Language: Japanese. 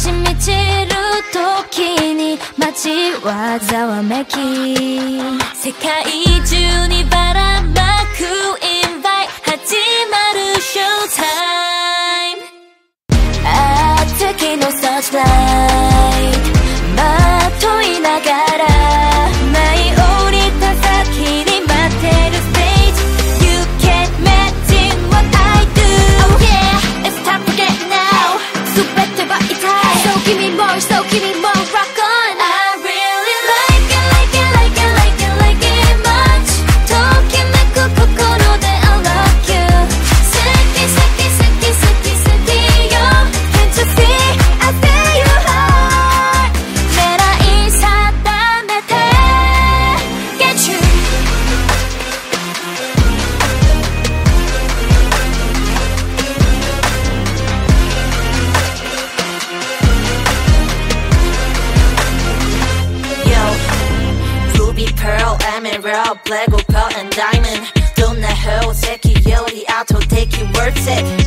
し満ちる時に街はざわめき、世界中にばらまくインバイ始まるショータイム。月のサーチライトまといながら舞い降りた先に待ってるステージ You can't imagine what I do Oh yeah, it's time to get now 全ては痛い So give me more, so give me more Rock on I really like it, like it, like it, like it, like it much ときめく心で I love you 好き好き好き好き好きよ Can't you see I feel your heart 狙い定めて Get you Yo Ruby, Pearl, Emerald, Black, Opal and Diamond どんな宝石より圧倒的worth it